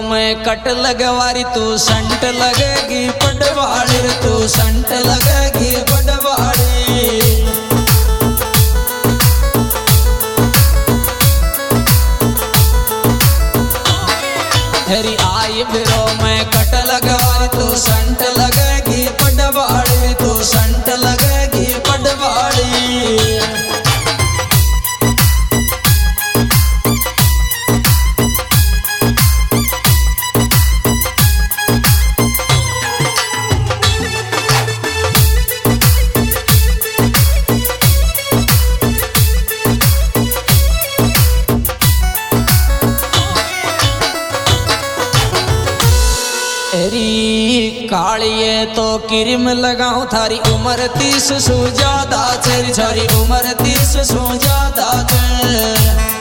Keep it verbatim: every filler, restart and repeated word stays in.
में कट लगवारी तू संट लगेगी पटवाड़ी तू संट लगेगी पटवाड़ी। तेरी आई बिरो में कट लगवारी तू संट लगेगी पटवाड़ी तू संट लगेगी पटवाड़ी। कालिए तो क्रीम लगाऊं थारी उम्र तीस सु ज्यादा छेरी छोरी उम्र तीस सु ज्यादा छे।